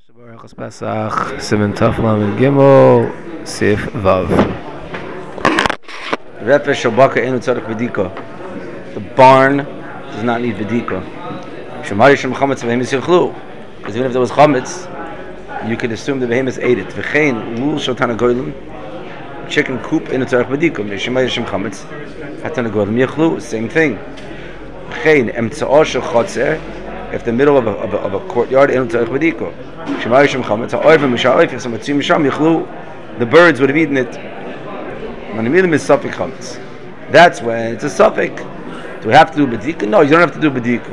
Berachos Pesach, Siman Taf Lamed Gimel, Sif Vav. Refe Shabaka Enu Tzarech V'dika. The barn does not need V'dika. Shemari Shem Chametz V'hemis Yichlu. Because even if there was Chametz, you could assume the Behemoth ate it. V'chein Lul Shotana Goylim, chicken coop Enu Tzarech V'dika. Shemari Shem Chametz, Hatana Goylim Yichlu, same thing. V'chein Emtza'o Shel Chotzer, if the middle of a courtyard, Enu Tzarech V'dika. The birds would have eaten it. That's when it's a suffix. Do we have to do bedika? No, you don't have to do bedika.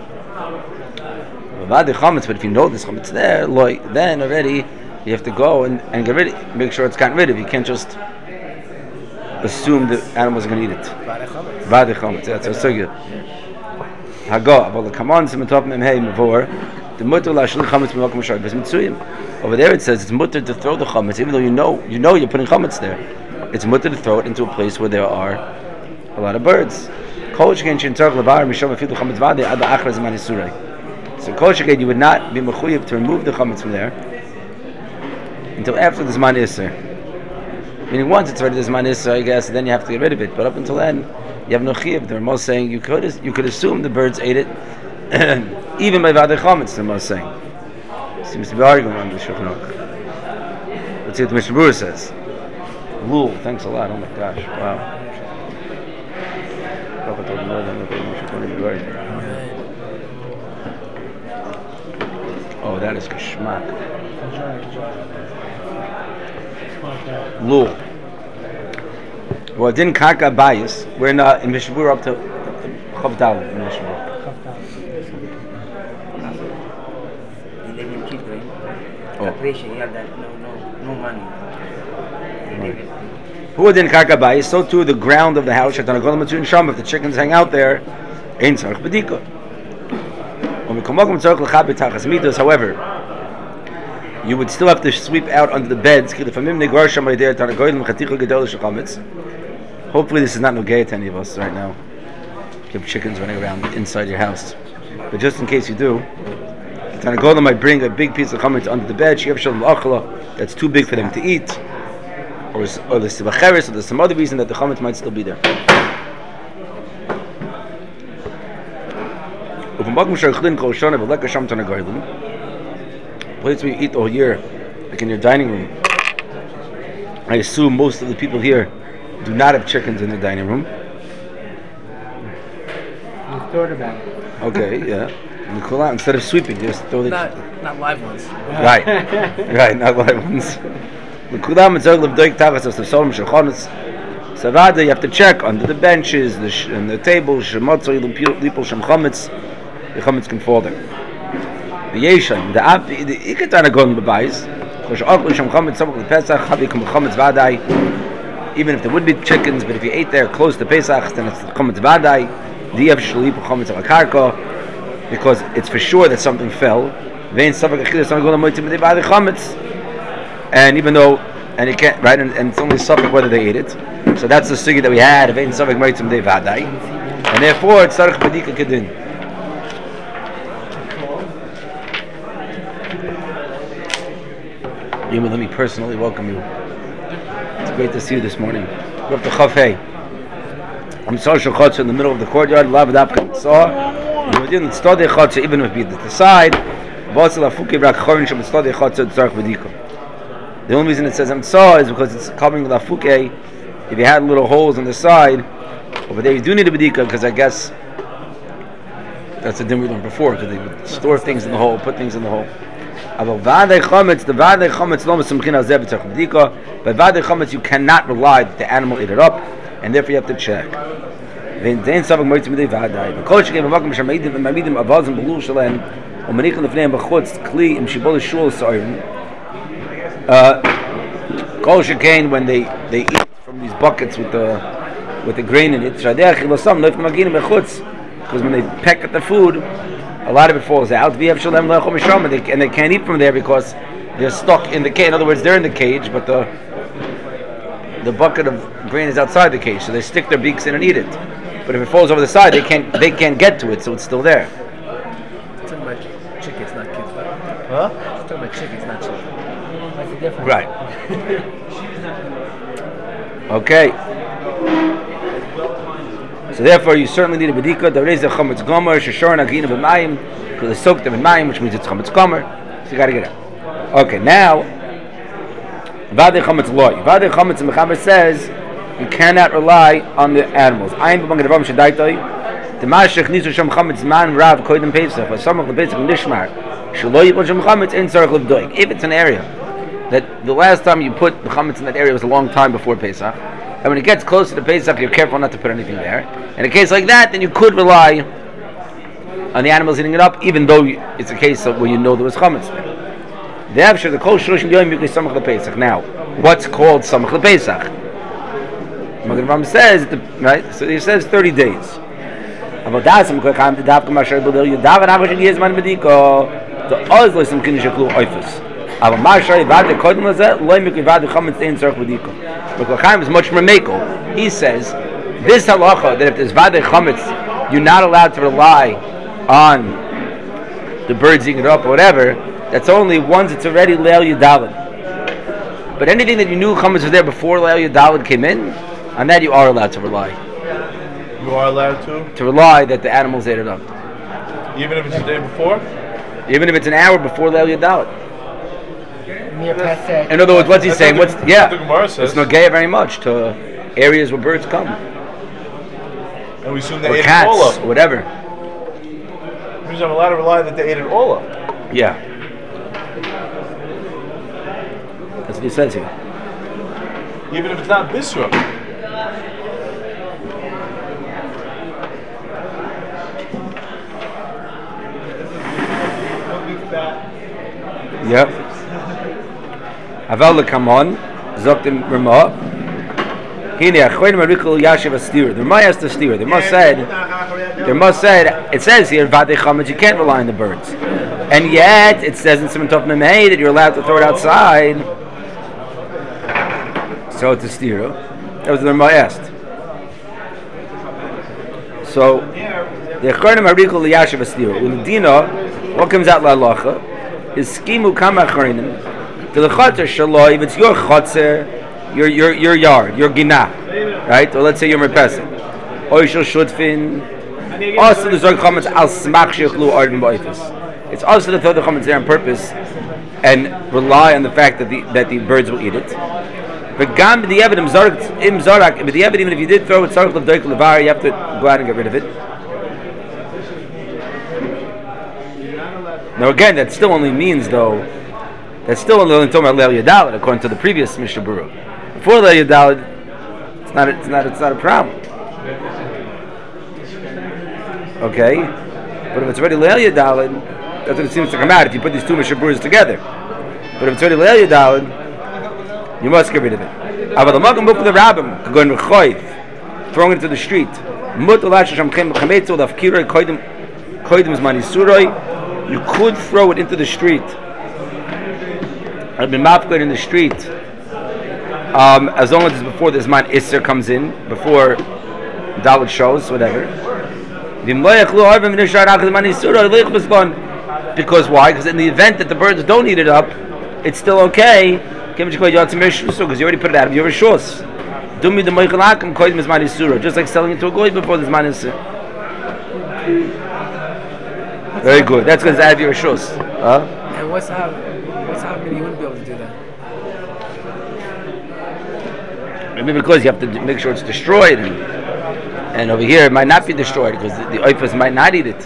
But if you know this chametz there, then already you have to go and get rid of it. Make sure it's gotten rid of. You can't just assume the animals are going to eat it. Vadi chametz. That's so good. Hago, but come on, some top memhei mevor. The mutter lashli chametz b'makom shar b'mitzuyim. Over there it says it's mutter to throw the chametz, even though you know you're putting chametz there. It's mutter to throw it into a place where there are a lot of birds. Kol sheken shentarch levar misham afilu chametz vade ad achra zman isurei. So kol sheken you would not be mechuyev to remove the chametz from there until after the zman iser. Meaning once it's already the zman iser, I guess, then you have to get rid of it. But up until then, you have no chiyuv. The Ramos saying you could assume the birds ate it. Even by Vadei Chametz, the most saying. Seems to be arguing on the Shulchan Aruch. Let's see what the Mishnah Berurah says. Lul, thanks a lot. Oh my gosh, wow. Oh, that is geschmack. Lul. Well, it didn't kaka bias. We're not in Mishnah Berurah up to Chav Daled in Mishnah Berurah. You have that no money. Who didn't kakabai? So too the ground of the house. If the chickens hang out there, ain't tzarich bedika. However, you would still have to sweep out under the beds. Hopefully, this is not nogay to any of us right now. You have chickens running around inside your house, but just in case you do. Tanagola might bring a big piece of chametz under the bed. That's too big for them to eat, or there's some other reason that the chametz might still be there. Place where you eat all year, like in your dining room. I assume most of the people here do not have chickens in their dining room. You thought about it. Okay, yeah. Instead of sweeping, just throw the not live ones. Right, not live ones. Savada, you have to check under the benches and the tables. The chametz can fall there. The yeshan, the ikatana gon b'bayis. Even if there would be chickens, but if you ate there close to Pesach, then it's chametz vadai. Diyav shalip chametz al karka. Because it's for sure that something fell, and even though, and you can't, right, and it's only suffix whether they ate it. So that's the sugi that we had of ain't suffix moitzim de vadai, and therefore it's tzarich bedika kedin. Yuma, let me personally welcome you. It's great to see you this morning. We're up to Chav Hey. I'm social chutz in the middle of the courtyard. Lav dapka saw. Even if it's the side, the only reason it says Amtsah is because it's covering the afuke. If you had little holes on the side, over there you do need a bedika, because I guess that's a din we learned before, because they would store things in the hole, put things in the hole. But Vadei Chametz you cannot rely that the animal ate it up, and therefore you have to check. When zayn savak moitz mit vaday the coach gave a vakum shmeidim and mamidim avazim belul shalen und manikh lefneim bachutz kli im shibol shul soirim coach again when they eat from these buckets with the grain in it shadach losam left magin bachutz, because when they peck at the food a lot of it falls out vi have shalem lechom sham and they can't eat from there because they're stuck in the cage. In other words, they're in the cage, but the bucket of grain is outside the cage, so they stick their beaks in and eat it. But if it falls over the side, they can't get to it, so it's still there. It's talking about chickens, not kids. Huh? talking about chickens, not children. That's the difference. Right. Okay. So therefore, you certainly need a bedika. There is a chametz gomer, sheshor nagina b'mayim, because they soaked them in mayim, which means it's chametz gomer. So you got to get it. Okay, now vade chametz loy. Vade chametz mechaber says you cannot rely on the animals. Ayin b'bang devam shadaitoi. The mashach nisu sham chametz man rav koydem pesach. Or some of the pesach nishmar. Shaloi yibon sham chametz in tzarich l'vdoik. If it's an area that the last time you put the chametz in that area was a long time before Pesach, and when it gets closer to Pesach, you're careful not to put anything there. In a case like that, then you could rely on the animals eating it up, even though it's a case of where you know there was chametz there. The kol shloshim yom you can samach lePesach. Now, what's called samach lePesach? Magen Avraham says, right? So he says 30 days. About that, some kocham the davka masher b'del yudav and avoshin yezman mediko the ozlo some kinish klu oifus. Aber masher vade kodem lazeh loy mikli vade chametz ein tzarich mediko. But kocham is much more mekel. He says this halacha that if there's vade chametz, you're not allowed to rely on the birds eating it up or whatever. That's only once it's already Leil Yudalid. But anything that you knew chametz was there before Leil Yudalid came in, on that you are allowed to rely. You are allowed to rely that the animals ate it up, even if it's the day before, even if it's an hour before Leil Yudalid. Pesach. In other words, what's he saying? The Gemara says. It's not gay very much to areas where birds come, and we assume they or ate cats, it all up. or whatever. Means I'm allowed to rely that they ate it all up. Yeah. That's what he says here. Even if it's not Bisra. Yep. Aval lekamon, zokt im Ramah. Hine achoyim arikol yashiv astir. The Ramah has to steer. The Ramah said, it says here, vade chametz, you can't rely on the birds. And yet, it says in Simon Tov Memei that you're allowed to throw it outside. So it's a steer. That was the Ramah asked. So, the achoyim arikol yashiv astir. Ulidina, what comes out la halacha? Is skimu kama acharinim to the chater shaloi. If it's your chater, your yard, your gina, right? Or let's say your merpesah. Oishel shudfin. Also the zog chametz al smach shechlu arden ba'ifus. It's also to throw the chametz there on purpose and rely on the fact that the birds will eat it. But gam b'diavad im zarak b'diavad, even if you did throw it zarach l'vdoik levar, you have to go out and get rid of it. Now again, that still only means that's still only talking about Leil Yudalid according to the previous Mishnah Berurah. Before Leil Yudalid, it's not a problem. Okay, but if it's already Leil Yudalid, that's what it seems to come out if you put these two Mishnah Berurahs together. But if it's already Leil Yudalid, you must get rid of it. Aber the Magam Buk for the Rabbim could go in Rechoiv, throwing it into the street. You could throw it into the street. I've been mafked in the street, as long as it's before this man Isser comes in, before Dalit shows, whatever. Because why? Because in the event that the birds don't eat it up, it's still okay. Because you already put it out of your rishos. Just like selling it to a goy before this man Isser. Very good. That's because it's out of your rishos. And what's happening? You wouldn't be able to do that. Maybe because you have to make sure it's destroyed, and over here it might not be destroyed because the oifus might not eat it.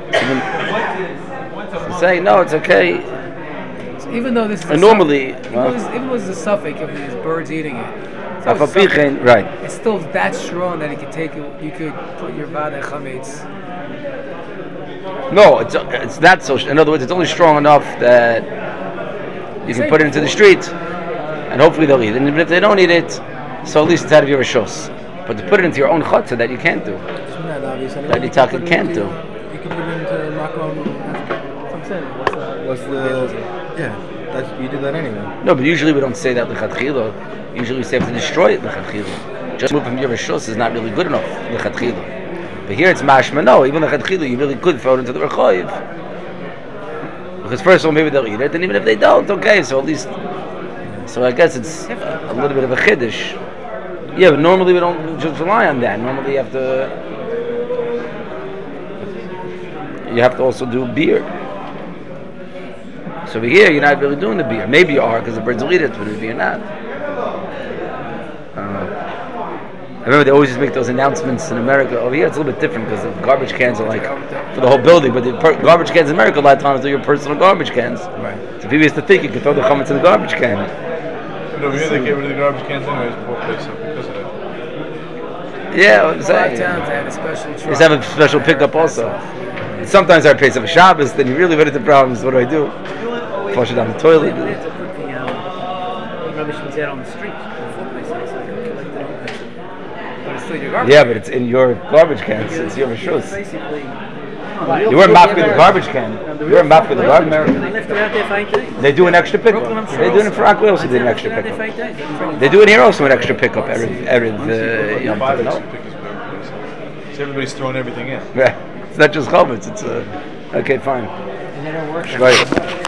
So saying no, it's okay. So even though this is normally, even though this is a suffix of these birds eating it, right? It's still that strong that it could take it. You could put your vada chametz. No, it's not so. In other words, it's only strong enough that you can put it into the street, and hopefully they'll eat it. And even if they don't eat it, so at least it's out of your rishos. But to put it into your own chutzah, that you can't do. That you can't do. You can put it into makom. What's the? Yeah, you do that anyway. No, but usually we don't say that lechatchila. Usually we say have to destroy it lechatchila. Just move from your rishos is not really good enough lechatchila. But here it's mashma. No, even lechatchila you really could throw it into the rechoiv. Because first of all, maybe they'll eat it, and even if they don't, okay. So at least, so I guess it's a little bit of a chiddush. Yeah, but normally we don't just rely on that. Normally you have to also do beer. So over here, you're not really doing the beer. Maybe you are because the birds will eat it, but maybe you're not. I remember they always just make those announcements in America. Over here, it's a little bit different because the garbage cans are like for the whole building, but the garbage cans in America a lot of times are your personal garbage cans. Right. So people used to think you could throw the chametz in the garbage can. But over here, they get rid of the garbage cans anyways before place up because of that. Yeah, what I'm A lot of saying. towns had a special truck. Just have a special pickup also. Sometimes our pace of a Shabbos, then you really run into problems. What do? Flush it down the toilet. They have to put the rubbish bins out on the street before places, so they can collect it all. But it's still your garbage. Yeah, but it's in your garbage cans. It's your rishus. Basically, You weren't mafka the garbage can. You weren't mafka the garbage they can. left it out there for 8 days. They do an extra pickup. Brooklyn, I'm sure They do it in also. Rockaway. Also, did an extra Left it out there for pickup. 8 days. They do it here also an extra pickup. Every Yom Five Tov, no? extra pickers per place. So everybody's throwing everything in. Yeah, it's not just chametz. It's okay, fine. And they don't work. Right.